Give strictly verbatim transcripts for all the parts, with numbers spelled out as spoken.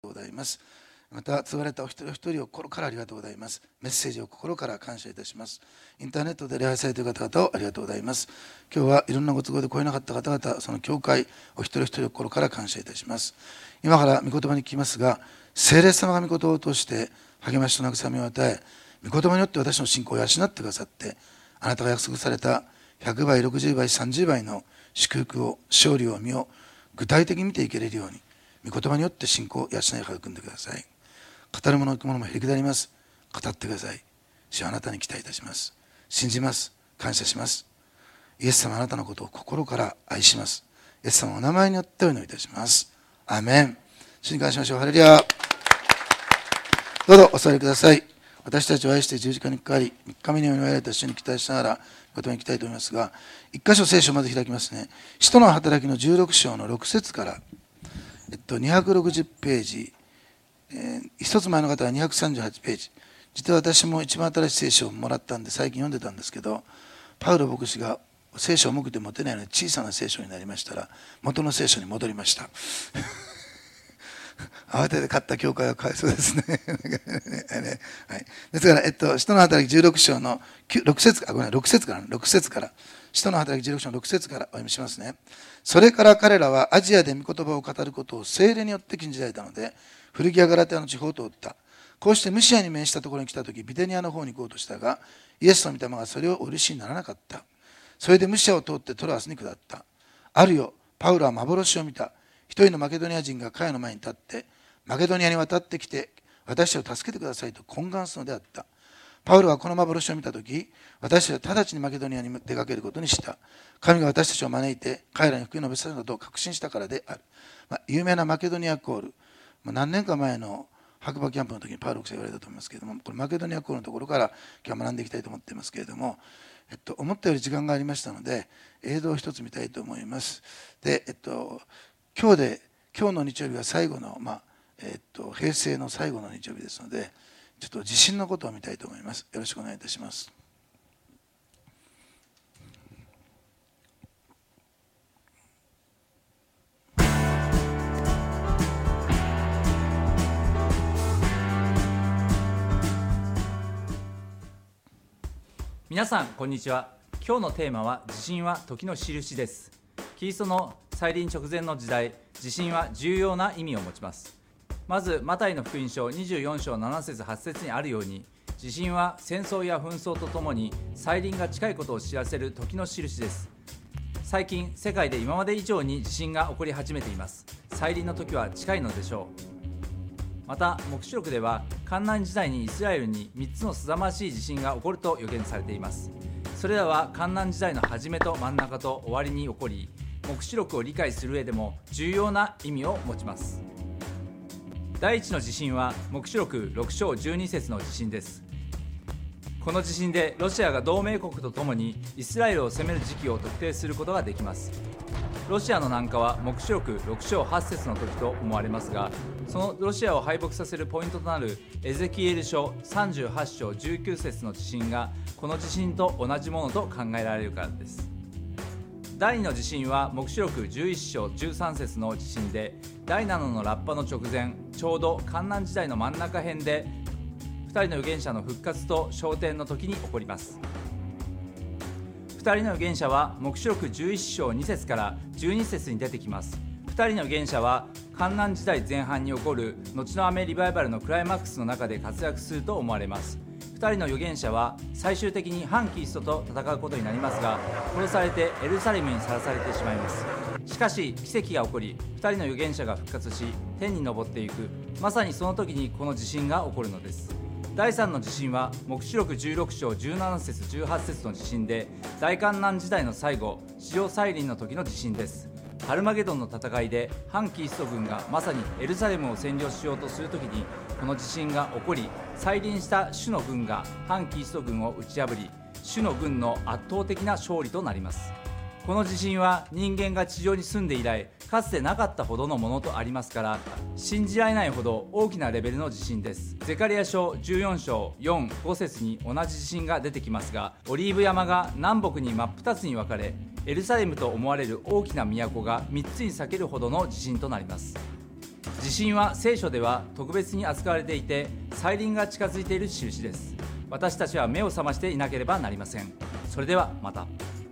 ございます。また、継がれたお一人お一人を心からありがとうございます。メッセージを心から感謝いたします。インターネットで礼拝されている方々をありがとうございます。今日はいろんなご都合で来れなかった方々、その教会、お一人お一人を心から感謝いたします。今から御言葉に聞きますが、聖霊様が御言葉を通して励ましと慰めを与え、御言葉によって私の信仰を養ってくださって、あなたが約束されたひゃくばい、ろくじゅうばい、さんじゅうばいの祝福を、勝利を身を具体的に見ていけれるように、御言葉によって信仰を養い育んでください。語る者のものもへりくだります。語ってください。主はあなたに期待いたします。信じます。感謝します。イエス様あなたのことを心から愛します。イエス様のお名前によってお祈りいたします。アーメン。主に感謝しましょう。ハレルヤ。どうぞお座りください。私たちを愛して十字架にかかり、みっかめによみがえられた主に期待しながら御言葉に行きたいと思いますが、一箇所聖書をまず開きますね。使徒の働きのじゅうろく章のろく節から、えっと、にひゃくろくじゅうページ、えー、一つ前の方はにひゃくさんじゅうはちページ。実は私も一番新しい聖書をもらったんで最近読んでたんですけど、パウロ牧師が聖書を重くて持てないので小さな聖書になりましたら、元の聖書に戻りました。慌てて買った教会はかわいそうですね。はい、ですから、えっと、使徒の働きじゅうろく章のろく節、あ、ごめん、ろく節から、ろく節から、使徒の働きじゅうろく章のろく節からお読みしますね。それから彼らはアジアで御言葉を語ることを聖霊によって禁じられたので、古着やガラテアの地方を通った。こうしてムシアに面したところに来たとき、ビテニアの方に行こうとしたが、イエスの御霊がそれをお許しにならなかった。それでムシアを通ってトロアスに下った。あるよ、パウロは幻を見た。一人のマケドニア人が彼の前に立って、マケドニアに渡ってきて、私を助けてくださいと懇願するのであった。パウロはこの幻を見たとき、私たちは直ちにマケドニアに出かけることにした。神が私たちを招いて、彼らに福音を述べさせることを確信したからである。まあ、有名なマケドニアコール、まあ、何年か前の白馬キャンプの時にパウロ牧師が言われたと思いますけれども、これマケドニアコールのところから今日は学んでいきたいと思っていますけれども、えっと、思ったより時間がありましたので、映像を一つ見たいと思います。で、えっと、今日で、今日の日曜日は最後の、まあえっと、平成の最後の日曜日ですので、ちょっと地震のことを見たいと思います。よろしくお願いいたします。 皆さんこんにちは。今日のテーマは地震は時の印です。キリストの再臨直前の時代、地震は重要な意味を持ちます。まずマタイの福音書にじゅうよん章なな節はち節にあるように、地震は戦争や紛争とともに再臨が近いことを知らせる時の印です。最近世界で今まで以上に地震が起こり始めています。再臨の時は近いのでしょう。また黙示録では患難時代にイスラエルにみっつのすさまじい地震が起こると予言されています。それらは患難時代の始めと真ん中と終わりに起こり、黙示録を理解する上でも重要な意味を持ちます。第一の地震は黙示録ろく章じゅうに節の地震です。この地震でロシアが同盟国とともにイスラエルを攻める時期を特定することができます。ロシアの南下は黙示録ろく章はち節の時と思われますが、そのロシアを敗北させるポイントとなるエゼキエル書さんじゅうはち章じゅうきゅう節の地震がこの地震と同じものと考えられるからです。第二の地震は黙示録じゅういち章じゅうさん節の地震で、第七のラッパの直前、ちょうど患難時代の真ん中辺でふたりの預言者の復活と昇天の時に起こります。ふたりの預言者は黙示録じゅういち章に節からじゅうに節に出てきます。ふたりの預言者は患難時代前半に起こる後の雨リバイバルのクライマックスの中で活躍すると思われます。ふたりの預言者は最終的に反キリストと戦うことになりますが、殺されてエルサレムにさらされてしまいます。しかし奇跡が起こり、ふたりの預言者が復活し天に昇っていく、まさにその時にこの地震が起こるのです。第三の地震は黙示録じゅうろく章じゅうなな節じゅうはち節の地震で、大患難時代の最後、史上再臨の時の地震です。ハルマゲドンの戦いで反キリスト軍がまさにエルサレムを占領しようとする時にこの地震が起こり、再臨した主の軍が反キリスト軍を打ち破り、主の軍の圧倒的な勝利となります。この地震は人間が地上に住んで以来かつてなかったほどのものとありますから、信じられないほど大きなレベルの地震です。ゼカリヤ書じゅうよん章よん、ご節に同じ地震が出てきますが、オリーブ山が南北に真っ二つに分かれ、エルサレムと思われる大きな都がみっつに裂けるほどの地震となります。 地震は聖書では特別に扱われていて、再臨が近づいている印です。私たちは目を覚ましていなければなりません。それではまた。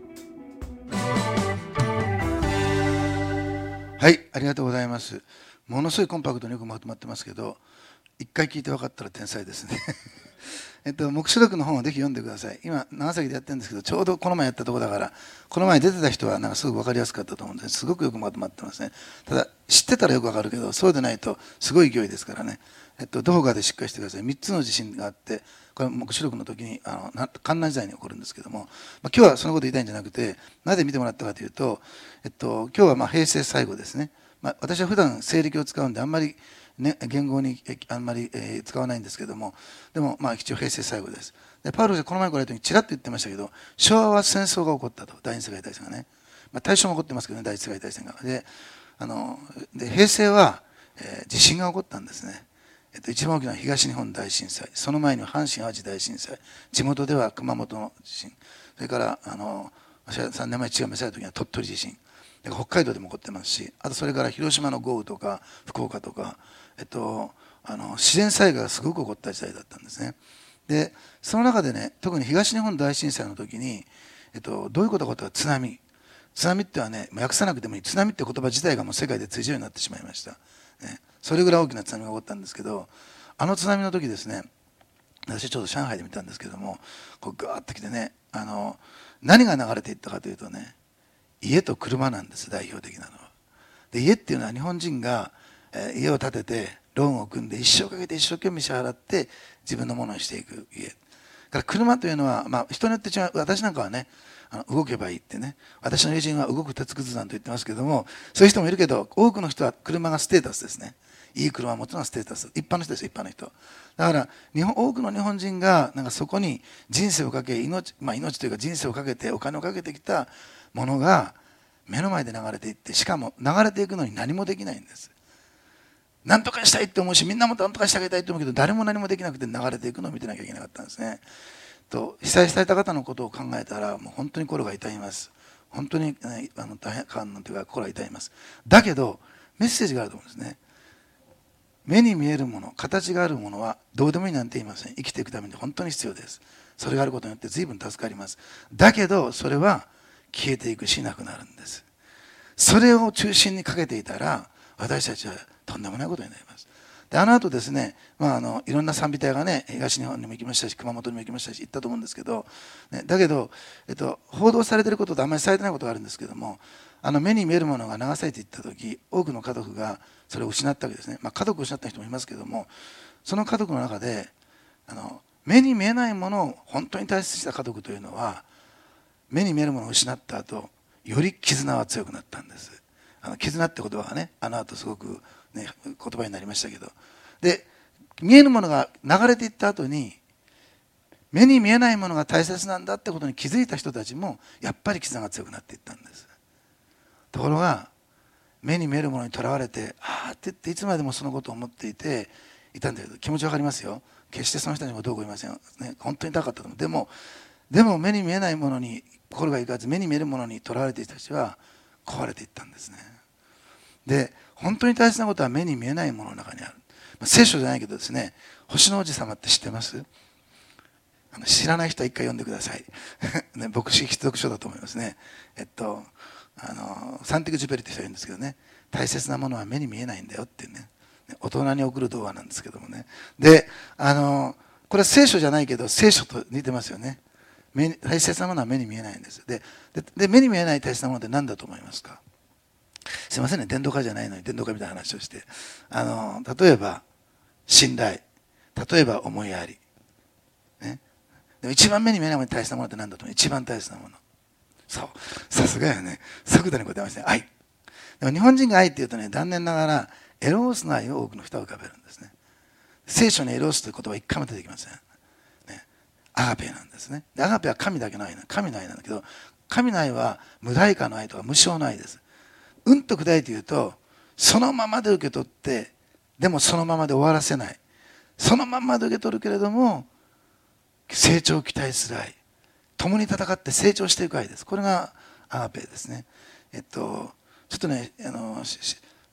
はい、ありがとうございます。ものすごいコンパクトによくまとまってますけど、一回聞いて分かったら天才ですね。えっと、黙示録の本をぜひ読んでください。今、長崎でやってるんですけど、ちょうどこの前やったところだから、この前出てた人はなんかすごく分かりやすかったと思うんです。すごくよくまとまってますね。ただ、知ってたらよく分かるけど、そうでないとすごい勢いですからね。えっと、どこかでしっかりしてください。みっつの地震があって、これは黙示録の時にあの観難時代に起こるんですけども、まあ、今日はそのこと言いたいんじゃなくて、なぜ見てもらったかというと、えっと、今日はまあ平成最後ですね。まあ、私は普段西暦を使うんであんまり、ね、言語にあんまり、えー、使わないんですけども、でもまあ一応平成最後です。でパウロがこの前来られた時にちらっと言ってましたけど、昭和は戦争が起こったと、第二次世界大戦がね、まあ、大正も起こってますけどね、第一次世界大戦が。で、あので平成は、えー、地震が起こったんですね。えっと、一番大きな東日本大震災、その前には阪神・淡路大震災、地元では熊本の地震、それからあのさんねんまえ血が召された時には鳥取地震、北海道でも起こってますし、あとそれから広島の豪雨とか福岡とか、えっと、あの自然災害がすごく起こった時代だったんですね。でその中でね、特に東日本大震災の時に、えっと、どういうことかというと津波津波ってはね、訳さなくてもいい、津波って言葉自体がもう世界で通じるようになってしまいました、ね、それぐらい大きな津波が起こったんですけど、あの津波の時ですね、私ちょうど上海で見たんですけども、こうガーッと来てね、あの何が流れていったかというとね、家と車なんです、代表的なのは。で家っていうのは日本人が、えー、家を建ててローンを組んで一生かけて一生懸命支払って自分のものにしていく家。だから車というのは、まあ、人によって違う。私なんかはね、あの動けばいいってね、私の友人は動く鉄くず団と言ってますけども、そういう人もいるけど、多くの人は車がステータスですね。いい車はもちろんステータス、一般の人です、一般の人。だから日本多くの日本人がなんかそこに人生をかけ、命、まあ、命というか人生をかけてお金をかけてきたものが目の前で流れていって、しかも流れていくのに何もできないんです。何とかしたいって思うし、みんなも何とかしてあげたいと思うけど、誰も何もできなくて流れていくのを見てなきゃいけなかったんですね。と被災された方のことを考えたら、もう本当に心が痛みます。本当に、ね、あの大変なんていうか心が痛みます。だけどメッセージがあると思うんですね。目に見えるもの、形があるものはどうでもいいなんて言いません。生きていくために本当に必要です。それがあることによって随分助かります。だけどそれは消えていくしなくなるんです。それを中心にかけていたら私たちはとんでもないことになります。であの後ですね、まあ、あのいろんな賛美隊がね、東日本にも行きましたし、熊本にも行きましたし、行ったと思うんですけど、ね、だけど、えっと、報道されていることとあんまりされてないことがあるんですけども、あの目に見えるものが流されていった時、多くの家族がそれを失ったわけですね。まあ、家族を失った人もいますけども、その家族の中であの目に見えないものを本当に大切にした家族というのは、目に見えるものを失った後、より絆は強くなったんです。あの絆って言葉がね、あの後すごく、ね、言葉になりましたけど、で見えるものが流れていった後に、目に見えないものが大切なんだってことに気づいた人たちもやっぱり絆が強くなっていったんです。ところが目に見えるものにとらわれて、ああって言っていつまでもそのことを思っていていたんだけど、気持ちわかりますよ。決してその人にもどうこう言いませんよ、ね、本当に高かったと思う。でもでも目に見えないものに心がいかず、目に見えるものにとらわれていた人たちは壊れていったんですね。で本当に大切なことは目に見えないものの中にある。聖書じゃないけどですね、星の王子様って知ってます？あの知らない人は一回読んでください、ね、牧師必読書だと思いますね。えっとあのサンティグ・ジュペリって人がいるんですけどね、大切なものは目に見えないんだよっていうね、大人に送る童話なんですけどもね。であのこれは聖書じゃないけど聖書と似てますよね。目に大切なものは目に見えないんです。 で, で, で目に見えない大切なものって何だと思いますか？すいませんね、伝道家じゃないのに伝道家みたいな話をして、あの例えば信頼、例えば思いやり、ね、でも一番目に見えないものに大切なものって何だと思う？一番大切なもの、そう、さすがやね、即座に答えましたね、愛。でも日本人が愛っていうとね、残念ながらエロースの愛を多くの人は浮かべるんですね。聖書にエロースという言葉は一回も出てきません、ね、アガペなんですね。でアガペは神だけの愛な、神の愛なんだけど、神の愛は無代価の愛とか無償の愛です。うんと砕いて言うと、そのままで受け取ってでもそのままで終わらせない、そのままで受け取るけれども成長を期待する愛、共に戦って成長していく愛です。これがアガペですね。えっとちょっとね、あの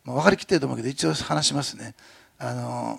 まあ、分かりきってると思うけど一応話しますね。あの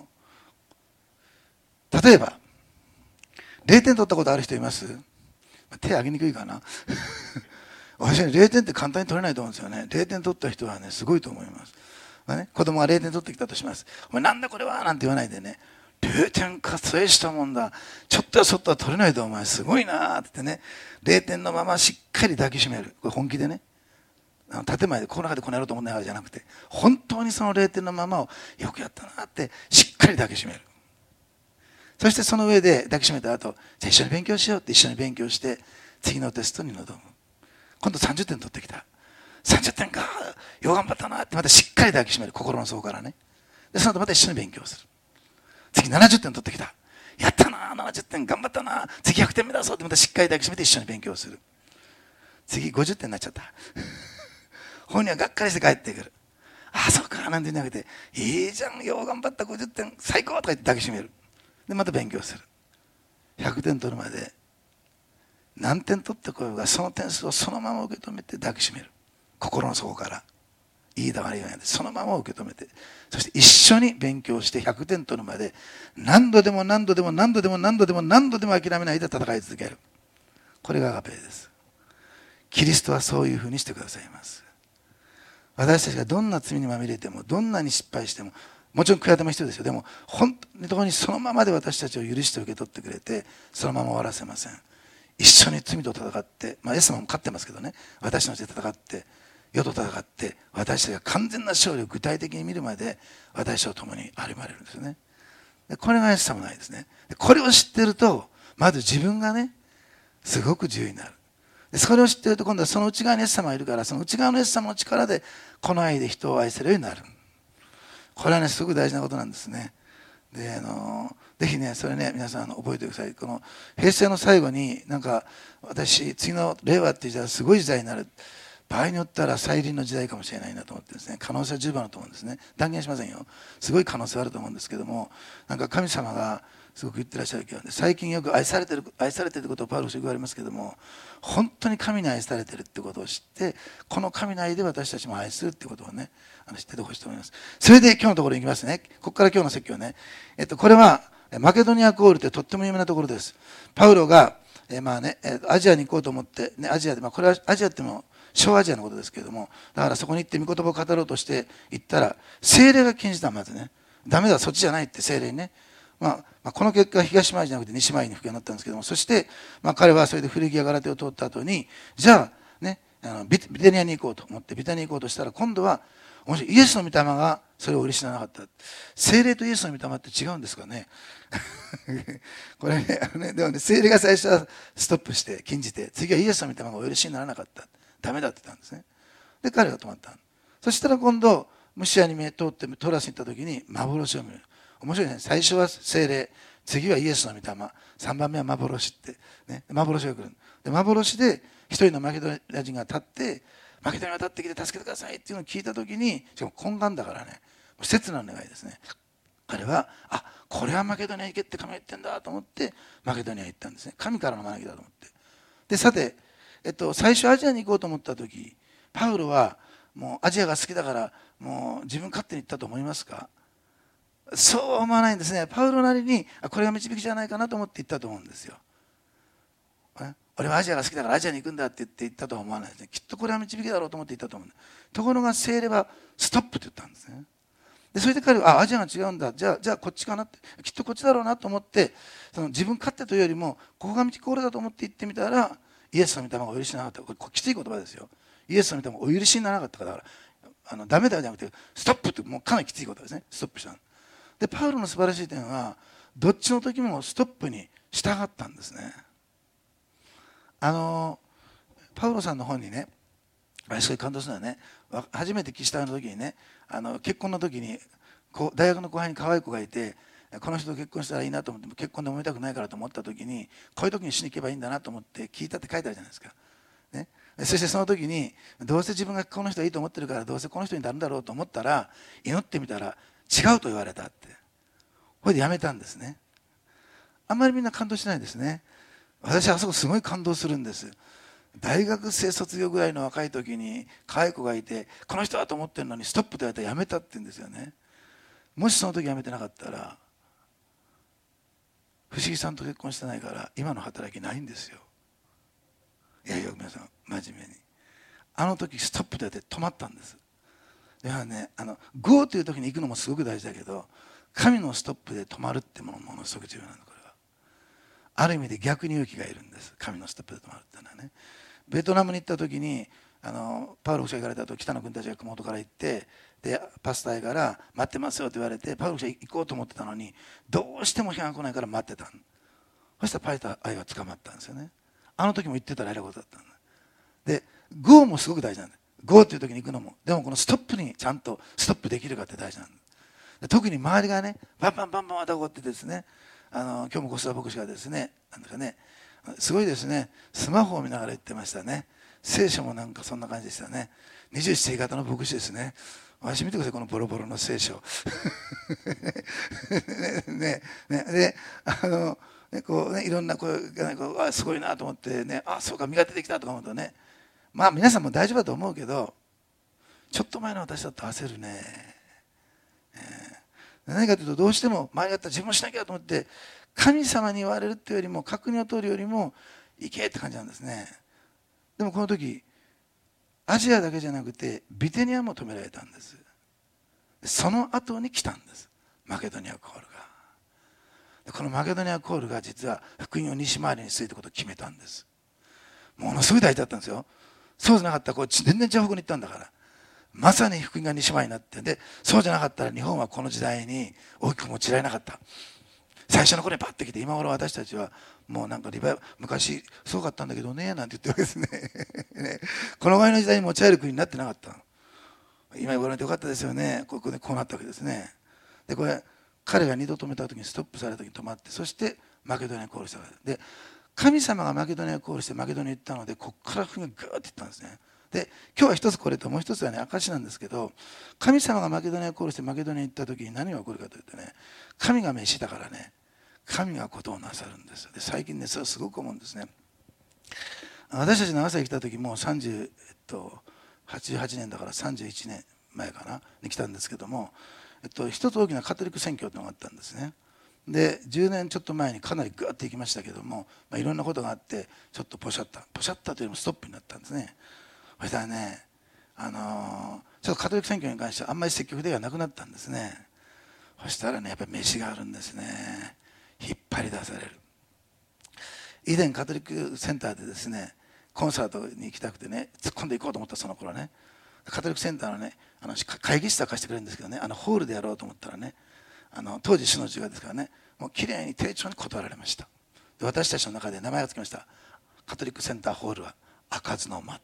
例えばれいてん取ったことある人います？手挙げにくいかな私はれいてんって簡単に取れないと思うんですよね。れいてん取った人はねすごいと思います、まあね、子供がれいてん取ってきたとします。お前なんだこれはなんて言わないでね、れいてんかそれしたもんだ、ちょっとやそっとは取れないとお前すごいなってね、れいてんのまましっかり抱きしめる。これ本気でね、建前でこの中でこのやろうと思ってないわけじゃなくて、本当にそのれいてんのままをよくやったなってしっかり抱きしめる。そしてその上で抱きしめた後、じゃあ一緒に勉強しようって一緒に勉強して次のテストに臨む。今度さんじゅってん取ってきた、さんじゅってんかよう頑張ったなってまたしっかり抱きしめる、心の底からね。でその後また一緒に勉強する。次ななじゅってん取ってきた、やったなななじゅってん頑張ったな、次ひゃくてんめだぞってまたしっかり抱きしめて一緒に勉強する。次ごじゅってんになっちゃった本人はがっかりして帰ってくる。ああそうかなんて言うんじゃなくて、いいじゃんよう頑張ったごじゅってん最高とか言って抱きしめる。でまた勉強する。ひゃくてん取るまで何点取ってこようがその点数をそのまま受け止めて抱きしめる。心の底からいいだ悪いだでそのまま受け止めて、そして一緒に勉強してひゃくてん取るまで何度でも何度でも何度でも何度でも何度でも諦めないで戦い続ける。これがアガペです。キリストはそういうふうにしてくださいます。私たちがどんな罪にまみれてもどんなに失敗しても、もちろん悔やみも必要ですよ。でも本当にそのままで私たちを許して受け取ってくれて、そのまま終わらせません。一緒に罪と戦って、まあ、イエス様も勝ってますけどね、私のうちで戦って世と戦って私たちが完全な勝利を具体的に見るまで私と共に歩まれるんですよね。でこれがイエス様ないですね。でこれを知ってるとまず自分がねすごく自由になる。でそれを知ってると今度はその内側にイエス様がいるから、その内側のイエス様の力でこの愛で人を愛せるようになる。これはねすごく大事なことなんですね。であのぜひねそれね皆さんあの覚えてください。この平成の最後になんか私次の令和っていう時代はすごい時代になる、場合によったら再臨の時代かもしれないなと思ってですね、可能性は十分あると思うんですね。断言しませんよ。すごい可能性はあると思うんですけども、なんか神様がすごく言ってらっしゃるけど、ね、最近よく愛されてる愛されてるってことをパウロ氏が言われますけども、本当に神に愛されてるってことを知って、この神の愛で私たちも愛するってことをねあの知っててほしいと思います。それで今日のところに行きますね。ここから今日の説教ね、えっと、これはマケドニアコールってとっても有名なところです。パウロが、えー、まあね、アジアに行こうと思って、ね、アジアで、まあ、これはアジアっても小アジアのことですけれども、だからそこに行って御言葉を語ろうとして行ったら聖霊が禁じた。まずねダメだそっちじゃないって聖霊にね、まあ、まあこの結果東前じゃなくて西前に吹き上がったんですけども、そして、まあ、彼はそれで古着やガラテを通った後にじゃあねあの ビ, ビテニアに行こうと思ってビテニアに行こうとしたら、今度はもしイエスの御霊がそれを許しなかった。聖霊とイエスの御霊って違うんですかねこれ ね, あのねでもね聖霊が最初はストップして禁じて、次はイエスの御霊がお許しにならなかった、ダメだって言ったんですね。で彼が止まった。そしたら今度ムシアに通ってトラスに行った時に幻を見る。面白いね。最初は聖霊、次はイエスの御霊、さんばんめは幻って、ね、幻が来る。で幻で一人のマケドニア人が立って、マケドニアが立ってきて助けてくださいっていうのを聞いた時に、しかも懇願だからね、切な願いですね。彼はあこれはマケドニア行けって神が言ってんだと思ってマケドニア行ったんですね。神からの招きだと思って。でさて、えっと、最初アジアに行こうと思った時、パウロはもうアジアが好きだからもう自分勝手に行ったと思いますか？そうは思わないんですね。パウロなりにこれが導きじゃないかなと思って行ったと思うんですよ。俺はアジアが好きだからアジアに行くんだって言って行ったとは思わないですね。きっとこれは導きだろうと思って行ったと思うんです。ところが聖霊はストップって言ったんですね。でそれで彼はあアジアが違うんだ、じゃあじゃあこっちかなって、きっとこっちだろうなと思って、その自分勝手というよりもここが道これだと思って行ってみたら、イエスの御霊がお許しにならなかった。これきつい言葉ですよ。イエスの御霊がお許しにならなかったから、だからあのダメだじゃなくてストップってもうかなりきつい言葉ですね。ストップしたので、パウロの素晴らしい点はどっちの時もストップに従ったんですね。あのパウロさんの本にね、私が感動するのはね、初めて岸田の時にね、あの結婚の時にこう大学の後輩に可愛い子がいて、この人と結婚したらいいなと思っても結婚で揉めたくないからと思った時に、こういう時にしに行けばいいんだなと思って聞いたって書いてあるじゃないですか、ね、そしてその時にどうせ自分がこの人がいいと思ってるからどうせこの人になるんだろうと思ったら、祈ってみたら違うと言われたって、これでやめたんですね。あんまりみんな感動しないですね。私はあそこすごい感動するんです。 大学生卒業ぐらいの若い時に可愛い子がいて、この人だと思ってるのにストップと言われたらやめたって言うんですよね。もしその時やめてなかったら、不思議さんと結婚してないから今の働きないんですよ。いやいや皆さん真面目に、あの時ストップと言われて止まったんです。だからね、あの ゴー という時に行くのもすごく大事だけど、神のストップで止まるってものものすごく重要なんだ。これはある意味で逆に勇気がいるんです。神のストップで止まるっていうのはね。ベトナムに行った時に、あのパウロ記者が行かれた後、北野君たちが熊本から行って、でパスタイから「待ってますよ」と言われて、パウロ記者行こうと思ってたのにどうしても批判が来ないから待ってた。そしたらパイタイが捕まったんですよね。あの時も言ってたらえらいことだったんだ。で ゴー もすごく大事なんだ。 ゴー っていう時に行くのも、でもこのストップにちゃんとストップできるかって大事なんだ。で特に周りがねバンバンバンバンまたこうってですね、あの今日も小須田牧師がですね、なんだかね、すごいですね、スマホを見ながら言ってましたね。聖書もなんかそんな感じでしたね。にじゅう世紀型の牧師ですね。私見てください、このボロボロの聖書ねねねであのねこうねいろんな声が、ね、こうあすごいなと思ってね、あそうか身が出てきたとか思うとね、まあ皆さんも大丈夫だと思うけど、ちょっと前の私だと焦るね、えー、何かというとどうしても前だったら自分もしなきゃと思って神様に言われるっていうよりも確認を取るよりも行けって感じなんですね。でもこの時アジアだけじゃなくてビテニアも止められたんです。その後に来たんです、マケドニアコールが。このマケドニアコールが実は福音を西回りにすることを決めたんです。ものすごい大事だったんですよ。そうじゃなかったらこう全然違う方向に行ったんだから、まさに福音が西回りになって、でそうじゃなかったら日本はこの時代に大きく用いられなかった。最初の頃にパッて来て、今頃私たちはもうなんかリバイ昔すごかったんだけどねなんて言ってるわけですねね、このぐらいの時代に用いる国になってなかった。今ご覧になってよかったですよね。ここでこうなったわけですね。でこれ彼が二度止めた時にストップされた時に止まって、そしてマケドニアにコールしたわけで、神様がマケドニアにコールしてマケドニアに行ったので、ここから福音がグーッていったんですね。で今日は一つこれと、もう一つはね証なんですけど、神様がマケドニアにコールしてマケドニアに行った時に何が起こるかというとね、神が召しだからね、神がことをなさるんです。で最近ねそれをすごく思うんですね。私たち長崎来た時もさんじゅう、えっと、はちじゅうはちねんだからさんじゅういちねんまえかなに来たんですけども、えっと、一つ大きなカトリック選挙というのがあったんですね。でじゅうねんちょっと前にかなりグーッていきましたけども、まあ、いろんなことがあってちょっとポシャったポシャったというよりもストップになったんですね。そしたらね、あのー、ちょっとカトリック選挙に関してはあんまり積極的ではなくなったんですね。そしたらねやっぱり飯があるんですね。引っ張り出される。以前カトリックセンターでですねコンサートに行きたくてね突っ込んでいこうと思ったその頃ね、カトリックセンターのねあの会議室は貸してくれるんですけどね、あのホールでやろうと思ったらね、あの当時主の授業ですからね、もうきれいに丁重に断られました。で私たちの中で名前がつきました。カトリックセンターホールは開かずの間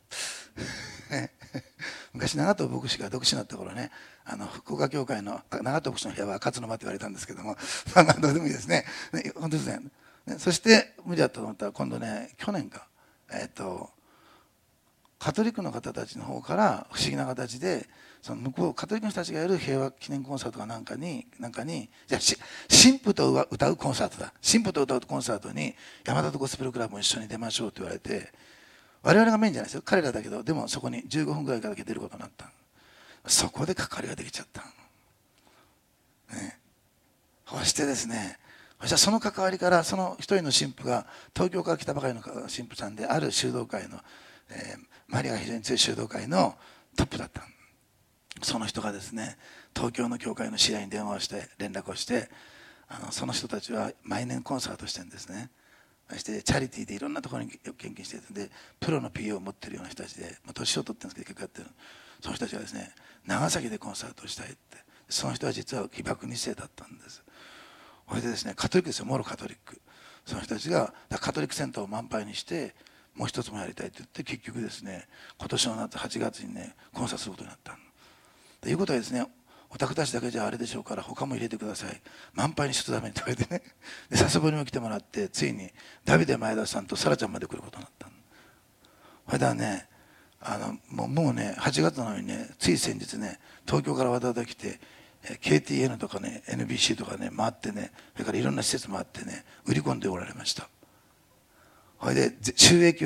昔長門牧師が独身だった頃ね、あの福岡教会の長門牧師の部屋は開かずの間って言われたんですけども、まあどうでもいいですね。ね本当ですね。そして無理だったと思ったら今度ね去年かえっとカトリックの方たちの方から不思議な形でその向こうカトリックの人たちがやる平和記念コンサートかなんかになんかにじゃあ神父と歌うコンサートだ神父と歌うコンサートに山里ゴスペルクラブも一緒に出ましょうと言われて、我々がメインじゃないですよ、彼らだけど、でもそこにじゅうごふんぐらいだけ出ることになった。そこで関わりができちゃった、ね、そしてですね、そしたらその関わりからその一人の神父が東京から来たばかりの神父さんで、ある修道会の、えー、マリアが非常に強い修道会のトップだった。その人がですね東京の教会の知り合いに電話をして連絡をして、あのその人たちは毎年コンサートしてるんですね。そしてチャリティーでいろんなところに献金してるんで、プロの ピーオー を持ってるような人たちで、まあ、年を取ってるんですけど結構やってる、その人たちがですね長崎でコンサートをしたいって、その人は実は被爆に世だったんです。それでですねカトリックですよ、モロカトリック。その人たちがカトリックセンターを満杯にしてもう一つもやりたいって言って、結局ですね今年の夏はちがつにねコンサートすることになった。ということはですね、お宅たちだけじゃあれでしょうから他も入れてください、満杯にしちゃダメにって言われてね、で佐世保にも来てもらって、ついにダビデ前田さんとサラちゃんまで来ることになった。それではねあのもうもうねはちがつなのにね、つい先日ね東京からわざわざ来て ケーティーエヌ とかね エヌビーシー とかね回ってね、それからいろんな施設回ってね売り込んでおられました。それで収益は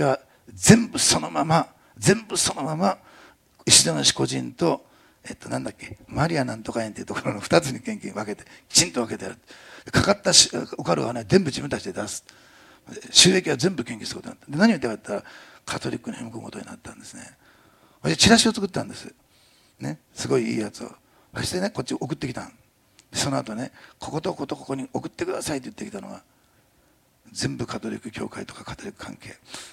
全部そのまま全部そのまま石田の個人と、えっと、なんだっけマリアなんとか園っていうところのふたつに献金分けてきちんと分けてやる。かかったしお金はね全部自分たちで出す。収益は全部献金することになった。で何を言ってかったらカトリックに向くことになったんですね。私チラシを作ったんです、ね、すごいいいやつを。そしてねこっち送ってきたん。その後ねこことこことここに送ってくださいって言ってきたのが全部カトリック教会とかカトリック関係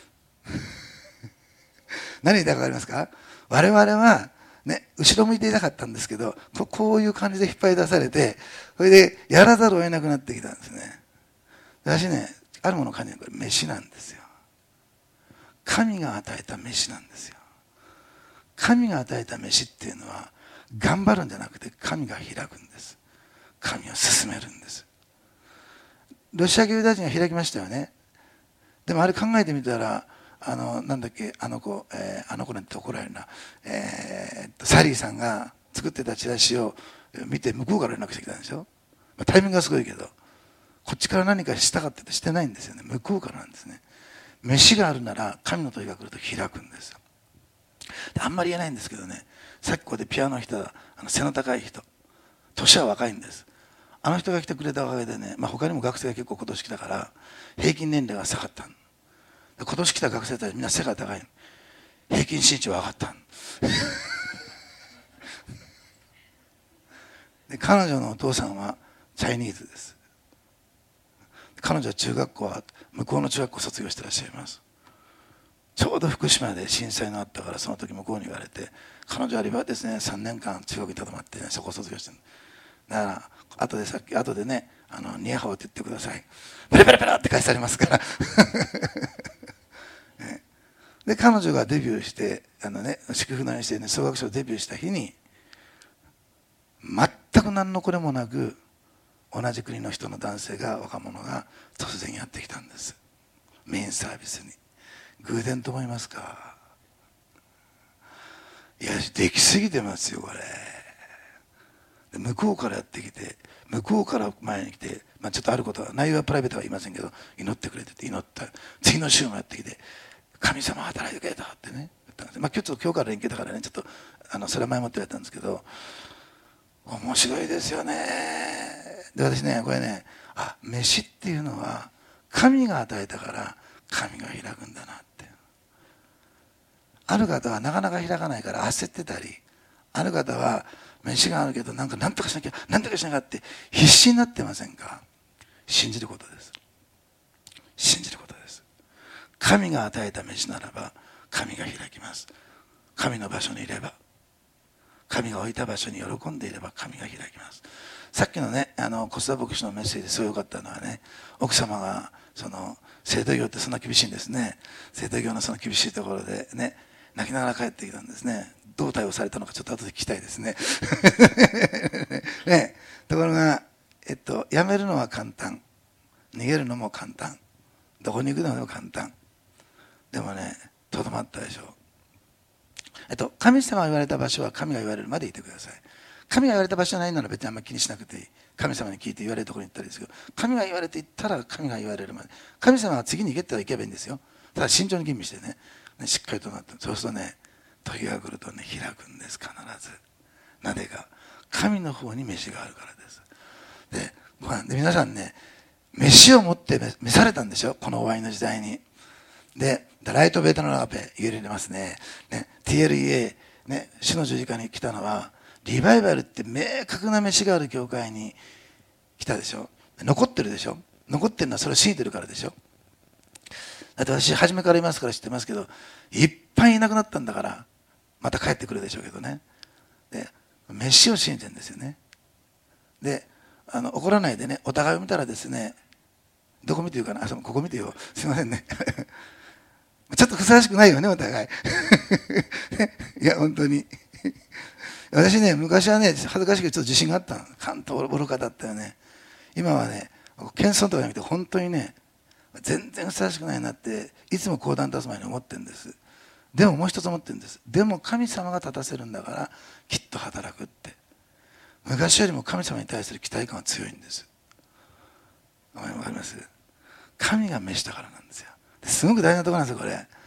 何言いたいか分かりますか。我々はね後ろ向いていなかったんですけどここういう感じで引っ張り出されてそれでやらざるを得なくなってきたんですね。私ねあるものを感じるこれ飯なんですよ。神が与えた飯なんですよ。神が与えた飯っていうのは頑張るんじゃなくて神が開くんです。神を進めるんです。ロシア系ユダヤ人が開きましたよね。でもあれ考えてみたらあのなんだっけあの子、えー、あの子なんて怒られるな、えー、サリーさんが作ってたチラシを見て向こうから連絡してきたんでしょ。まあ、タイミングがすごいけどこっちから何かしたかってしてないんですよね。向こうからなんですね。飯があるなら神の問いが来ると開くんですよ。であんまり言えないんですけどねさっきここでピアノの人あの背の高い人年は若いんです。あの人が来てくれたおかげでね、まあ、他にも学生が結構今年来たから平均年齢が下がったん。今年来た学生たちみんな背が高い。平均身長は上がったんで彼女のお父さんはチャイニーズです。彼女は中学校は向こうの中学校を卒業してらっしゃいます。ちょうど福島で震災のあったからその時向こうに言われて彼女はですねさんねんかん中学にとどまって、ね、そこを卒業してる。だから後でさっき後でねあのニエハオって言ってくださいペラペラペラって返されますからね、で彼女がデビューしてあの、ね、祝福のようにしてね総学賞デビューした日に全く何のこれもなく同じ国の人の男性が若者が突然やってきたんです。メインサービスに。偶然と思いますか。いやできすぎてますよこれ。で向こうからやってきて向こうから前に来て、まあ、ちょっとあることは内容はプライベートは言いませんけど祈ってくれてて祈った次の週もやってきて神様働いてくれたってね言ったんです。まあ、今日今日から連携だからねちょっとあのそれは前もって言われたんですけど面白いですよね。で私ねこれねあ飯っていうのは神が与えたから神が開くんだなって。ある方はなかなか開かないから焦ってたりある方は飯があるけどなんか何とかしなきゃ何とかしなきゃって必死になってませんか。信じることです。信じることです。神が与えた飯ならば神が開きます。神の場所にいれば神が置いた場所に喜んでいれば神が開きます。さっきのねあの小須田牧師のメッセージですごい良かったのはね奥様がその製造業ってそんな厳しいんですね。製造業のその厳しいところでね泣きながら帰ってきたんですね。どう対応されたのかちょっと後で聞きたいですねねところが、えっと、辞めるのは簡単逃げるのも簡単どこに行くのも簡単でもねとどまったでしょう。えっと、神様が言われた場所は神が言われるまでいてください。神が言われた場所じゃないなら別にあんまり気にしなくていい。神様に聞いて言われるところに行ったらいいですけど神が言われて行ったら神が言われるまで神様は次に行けって言ったら行けばいいんですよ。ただ慎重に吟味して ね, ねしっかりとなってそうするとね時が来るとね開くんです必ず。なぜか神の方に飯があるからです。でご飯で皆さんね飯を持って召されたんでしょこの終わりの時代に。でライトベータのラーペ入れますねね ティーエルイーエー、ね、主の十字架に来たのはリバイバルって明確な飯がある教会に来たでしょ。残ってるでしょ。残ってるのはそれを信じてるからでしょ。だって私初めからいますから知ってますけどいっぱいいなくなったんだからまた帰ってくるでしょうけどね。で飯を信じてるんですよね。であの怒らないでねお互いを見たらですねどこ見て言うかなあそのここ見てよすいませんねちょっとふさわしくないよねお互いいや本当に私ね昔はね恥ずかしくてちょっと自信があったの。関東愚かだったよね。今はね謙遜とかじゃなくて本当にね全然ふさわしくないなっていつも講談立つ前に思ってるんです。でももう一つ思ってるんです。でも神様が立たせるんだからきっと働くって。昔よりも神様に対する期待感は強いんです。わかります？神が召したからなんですよ。すごく大事なところなんですよこれ。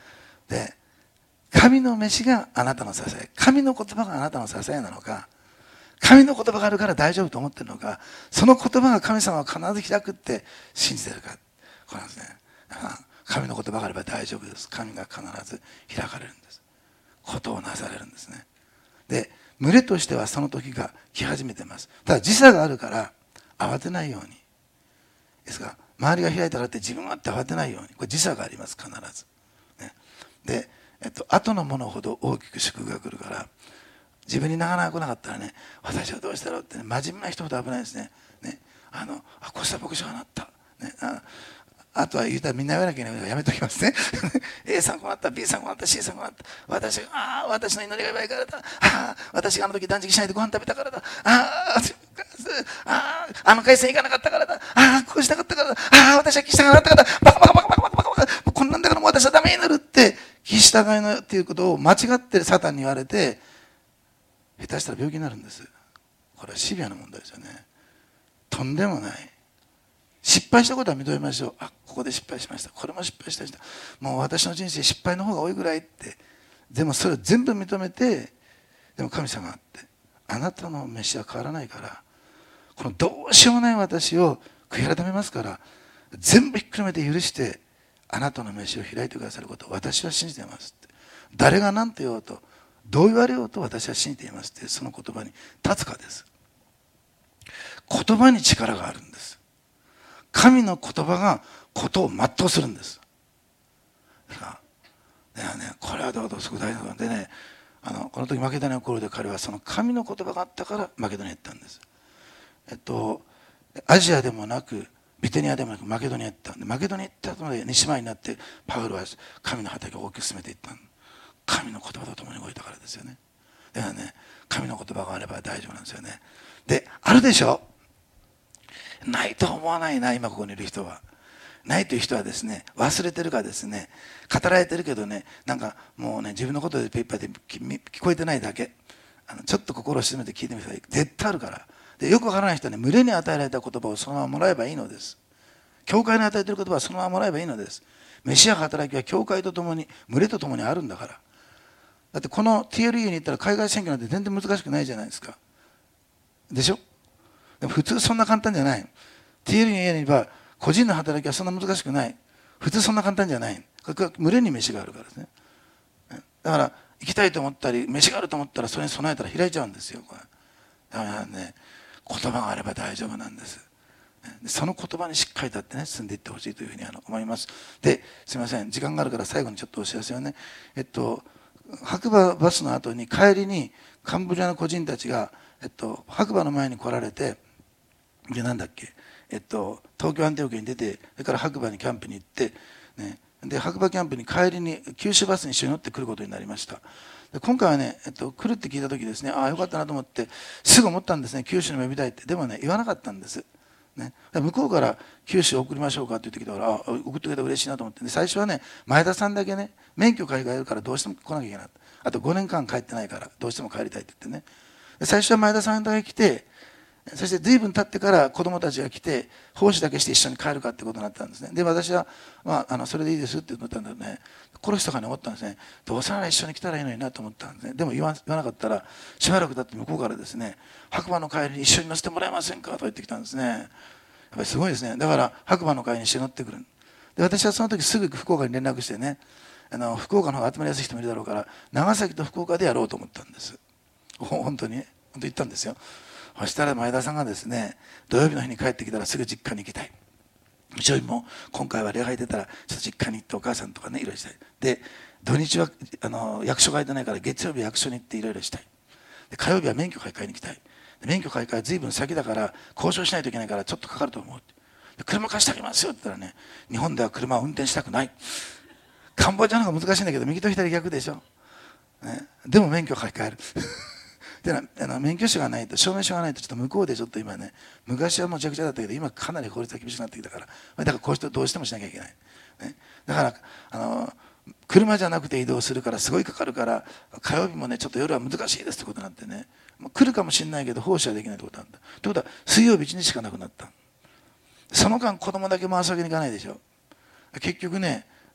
で神の飯があなたの支え、神の言葉があなたの支えなのか、神の言葉があるから大丈夫と思ってるのか、その言葉が神様は必ず開くって信じてるか、これなんですね。神の言葉があれば大丈夫です。神が必ず開かれるんです。ことをなされるんですね。で群れとしてはその時が来始めてます。ただ時差があるから慌てないようにですが、周りが開いたからって自分はって慌てないように、これ時差があります、必ず、ね、で、えっと後のものほど大きく祝福が来るから、自分になかなか来なかったらね、私はどうしたろうって、ね、真面目な人ほど危ないですね。ね、あのあこうした牧師がなった、ね、ああとは言うたらみんな言わなきゃいけないからやめときますねA さんこうなった、 B さんこうなった、 C さんこうなった、私がああ私の祈りが奪いからだ、ああ私があの時断食しないでご飯食べたからだ、あああああの会社行かなかったからだ、ああこうしたかったからだ、ああ私は気したかなかったからだ、バカバカバカバカバカバカバカこんなんだからもう私はダメになるって気従いのっていうことを間違ってサタンに言われて、下手したら病気になるんです。これはシビアな問題ですよね。とんでもない。失敗したことは認めましょう。あここで失敗しました、これも失敗しました、もう私の人生失敗の方が多いぐらいって、でもそれを全部認めて、でも神様があって、あなたの飯は変わらないから、このどうしようもない私を悔い改めますから、全部ひっくるめて許してあなたの飯を開いてくださることを私は信じていますって、誰が何と言おうとどう言われようと私は信じていますって、その言葉に立つかです。言葉に力があるんです。神の言葉がことを全うするんです。だからね、これはどうぞすごく大事なことでね、あのこの時マケドニアの頃で彼はその神の言葉があったからマケドニアに行ったんです。えっとアジアでもなくビテニアでもなくマケドニアに行ったんで、マケドニアに行ったので西前になってパウロは神の畑を大きく進めていったん。神の言葉と共に動いたからですよね。だからね、神の言葉があれば大丈夫なんですよね。であるでしょ、ないと思わないな、今ここにいる人は。ないという人はですね、忘れてるかですね、語られてるけどね、なんかもうね、自分のことでペーパーで聞こえてないだけ、あのちょっと心を静めて聞いてみてください。絶対あるから。でよくわからない人はね、群れに与えられた言葉をそのままもらえばいいのです。教会に与えている言葉はそのままもらえばいいのです。メシアが働きは教会とともに、群れとともにあるんだから。だってこの ティーエルイー に行ったら海外選挙なんて全然難しくないじゃないですか。でしょ。でも普通そんな簡単じゃない。 ティーエルイー に言えば個人の働きはそんな難しくない。普通そんな簡単じゃない。これは群れに飯があるからですね。だから行きたいと思ったり飯があると思ったらそれに備えたら開いちゃうんですよ。これだからね、言葉があれば大丈夫なんです。その言葉にしっかり立ってね、進んでいってほしいというふうに思います。で、すみません、時間があるから最後にちょっとお知らせをね。えっと白馬バスの後に帰りにカンボジアの個人たちが、えっと、白馬の前に来られて、でなんだっけ、えっと、東京アンテオ家に出て、それから白馬にキャンプに行って、ね、で白馬キャンプに帰りに九州バスに一緒に乗ってくることになりました。で今回はね、えっと、来るって聞いた時ですね、ああよかったなと思ってすぐ思ったんですね、九州にも呼びたいって。でもね言わなかったんです。ね、向こうから九州送りましょうかって言ってきたから、あ送ってくれたら嬉しいなと思って、で最初はね前田さんだけね免許買い替えるからどうしても来なきゃいけない、あとごねんかん帰ってないからどうしても帰りたいって言ってね、で最初は前田さんだけ来て、そして随分経ってから子どもたちが来て奉仕だけして一緒に帰るかってことになったんですね。で私は、まあ、あのそれでいいですって言ったんだけどね、殺しとかに思ったんですね。どうせなら一緒に来たらいいのになと思ったんですね。でも言わ言わなかったらしばらく経って向こうからですね、白馬の帰りに一緒に乗せてもらえませんかと言ってきたんですね。やっぱりすごいですね。だから白馬の会に一緒に乗ってくる。で私はその時すぐ福岡に連絡してね、あの福岡の方が集まりやすい人もいるだろうから長崎と福岡でやろうと思ったんです。本当にね、本当言ったんですよ。そしたら前田さんがですね、土曜日の日に帰ってきたらすぐ実家に行きたい、日曜日も今回は礼拝出たらちょっと実家に行ってお母さんとかねいろいろしたい、で土日はあの役所が空いてないから月曜日役所に行っていろいろしたい、で火曜日は免許買い替えに行きたい、で免許買い替えは随分先だから交渉しないといけないからちょっとかかると思う、で車貸してあげますよって言ったらね、日本では車を運転したくない、カンボジアの方が難しいんだけど右と左逆でしょ、ね、でも免許買い替えるであの免許証がないと証明書がないとちょっと向こうでちょっと今ね、昔はむちゃくちゃだったけど今かなり法律が厳しくなってきたから、だからこうしてどうしてもしなきゃいけない、ね、だからあの車じゃなくて移動するからすごいかかるから火曜日もねちょっと夜は難しいですってことになってね、もう来るかもしれないけど奉仕はできないってことなんだ。ということは水曜日いちにちしかなくなった。その間子供だけ回すわけにいかないでしょ。結局ね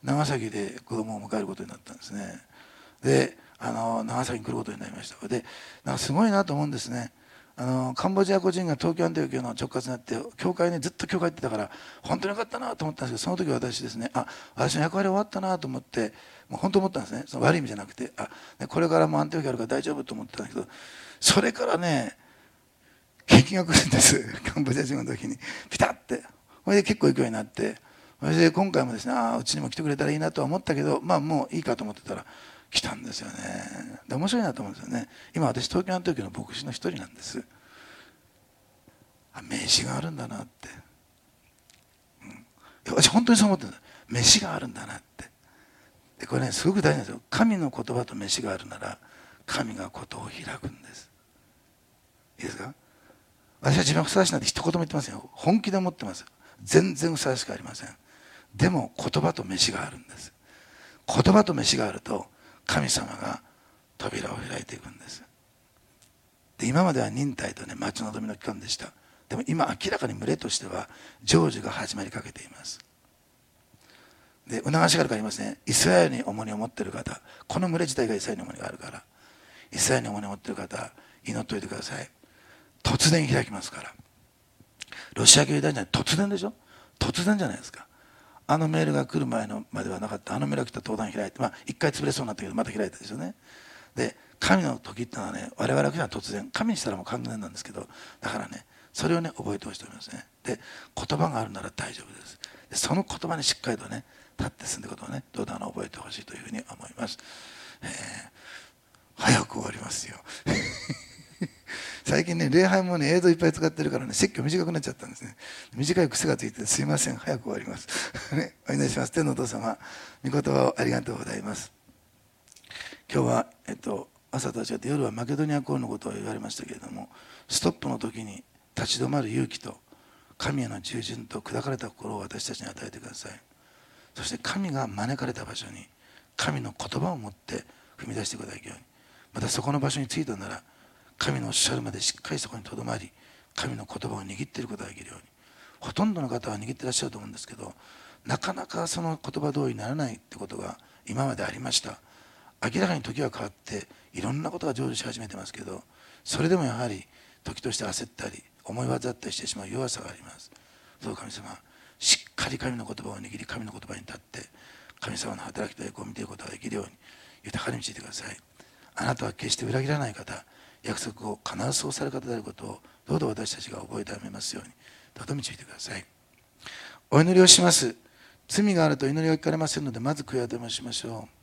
長崎で子供を迎えることになったんですね。であの長崎に来ることになりました。でなんかすごいなと思うんですね。あのカンボジア個人が東京アンティオキアの直轄になって教会にずっと教会行ってたから本当によかったなと思ったんですけど、その時私ですね、あ私の役割終わったなと思って、もう本当思ったんですね。その悪い意味じゃなくて、あこれからもアンティオキアあるから大丈夫と思ってたんだけど、それからね景気が来るんですカンボジア人の時にピタッて。それで結構行くようになって、それで今回もですね、ああうちにも来てくれたらいいなとは思ったけど、まあもういいかと思ってたら来たんですよね。で面白いなと思うんですよね。今私東京の時の牧師の一人なんです。あ飯があるんだなって、うん、いや私本当にそう思ってるんです。飯があるんだなって。でこれねすごく大事なんですよ。神の言葉と飯があるなら神がことを開くんです。いいですか。私は自分はふさわしいなんて一言も言ってませんよ。本気で思ってます。全然ふさわしくありません。でも言葉と飯があるんです。言葉と飯があると神様が扉を開いていくんです。で今までは忍耐とね待ち望みの期間でした。でも今明らかに群れとしては成就が始まりかけています。で促しがあるから言いますね。イスラエルに重荷を持っている方、この群れ自体がイスラエルに重荷があるから、イスラエルに重荷を持っている方祈っておいてください。突然開きますから。ロシア系ユダヤ人は突然でしょ。突然じゃないですか。あのメールが来る前のまではなかった。あのメールが来たら登壇開いて、まあ一回潰れそうになったけどまた開いたですよね。で神の時ってのはね、我々が来たら突然、神にしたらもう完全なんですけど、だからねそれをね覚えてほしいと思いますね。で言葉があるなら大丈夫です。でその言葉にしっかりとね立って進んでいくことをねどうぞ覚えてほしいというふうに思います。えー、早く終わりますよ最近ね礼拝もね映像いっぱい使ってるからね説教短くなっちゃったんですね。短い癖がついてすいません、早く終わりますね、お祈りします。天のお父様、御言葉をありがとうございます。今日は、えっと、朝と違って夜はマケドニア港のことを言われましたけれども、ストップの時に立ち止まる勇気と神への従順と砕かれた心を私たちに与えてください。そして神が招かれた場所に神の言葉を持って踏み出していただけるように、またそこの場所に着いたなら神のおっしゃるまでしっかりそこにとどまり、神の言葉を握っていることができるように。ほとんどの方は握ってらっしゃると思うんですけど、なかなかその言葉通りにならないってことが今までありました。明らかに時は変わっていろんなことが成就し始めてますけど、それでもやはり時として焦ったり思い煩ったりしてしまう弱さがあります。どうか神様、しっかり神の言葉を握り、神の言葉に立って神様の働きと栄光を見ていくことができるように豊かに導いてください。あなたは決して裏切らない方、約束を必ずそうされる方であることをどうぞ私たちが覚えてあげますようにどうぞ導いてください。お祈りをします。罪があると祈りが聞かれませんので、まず悔い改めをしましょう。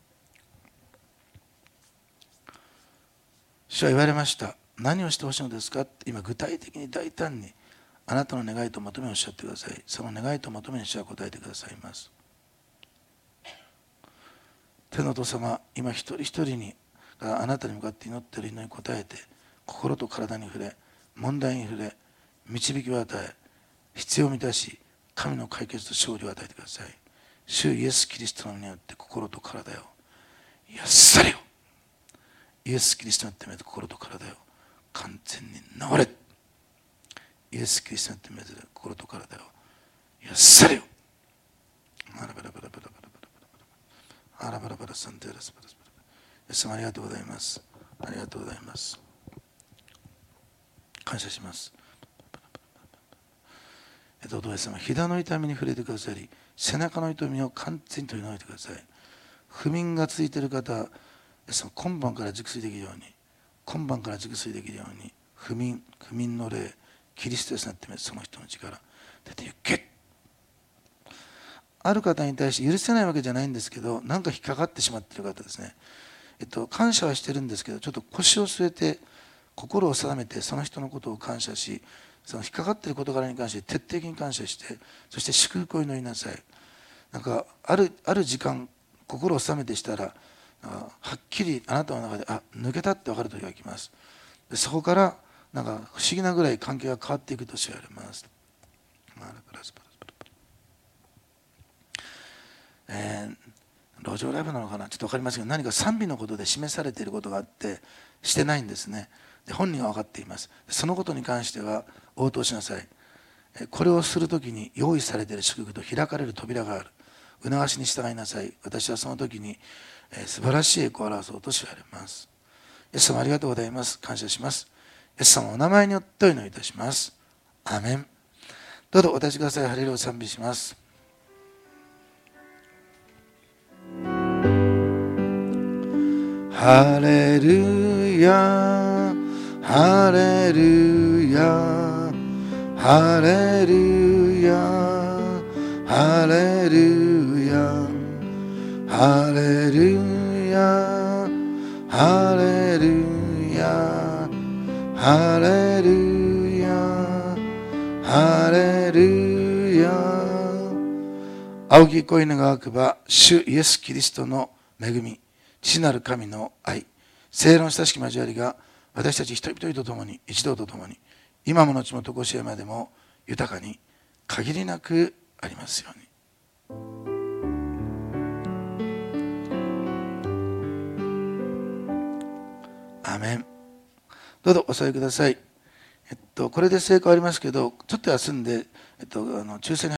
主は言われました。何をしてほしいのですかって、今具体的に大胆にあなたの願いと求めをおっしゃってください。その願いと求めに主は答えてくださいます。天のお父様、今一人一人にあなたに向かって祈っている祈りに応えて、心と体に触れ、問題に触れ、導きを与え、必要を満たし、神の解決と勝利を与えてください。主イエス・キリストの名によって心と体を癒されよ。イエス・キリストによってめで心と体を完全に治れ。イエス・キリストによってめで心と体を癒されよ。アラバラバラバラバラバラアラバラバラサンテラスバラスバラ。イエス様ありがとうございます。ありがとうございます。感謝します。えっと、お父様、膝の痛みに触れてくださり、背中の痛みを完全に取り除いてください。不眠がついている方、今晩から熟睡できるように、今晩から熟睡できるように、不眠、不眠の霊、キリストになってその人の力、出て行け。ある方に対して許せないわけじゃないんですけど、なんか引っかかってしまっている方ですね。えっと、感謝はしてるんですけど、ちょっと腰を据えて、心を定めて、その人のことを感謝し、その引っかかっている事柄に関して徹底的に感謝して、そして祝福を祈りなさい。なんかあるある時間、心を定めてしたら、はっきりあなたの中であ抜けたって分かる時が来ます。でそこからなんか不思議なぐらい関係が変わっていくと知られます。えー、路上ライブなのかなちょっと分かりませんが、何か賛美のことで示されていることがあってしてないんですね。で本人は分かっています。そのことに関しては応答しなさい。これをするときに用意されている祝福と開かれる扉がある。 促しに従いなさい。私はその時に、えー、素晴らしい栄光を表そうと知られます。イエス様ありがとうございます。感謝します。イエス様お名前によってお祈りいたします。アーメン。どうぞお立ちください。ハレルヤを賛美します。ハレルヤハレルヤハレルヤハレルヤハレルヤハレルヤハレルヤハレルヤ。青き恋のがくば主イエス・キリストの恵み、父なる神の愛、聖霊の親しき交わりが私たち一人一人と共に、一同と共に、今も後も常しえまでも豊かに限りなくありますように。アーメン。どうぞお座りください。えっと、これで成果ありますけど、ちょっと休んで、えっと、あの抽選に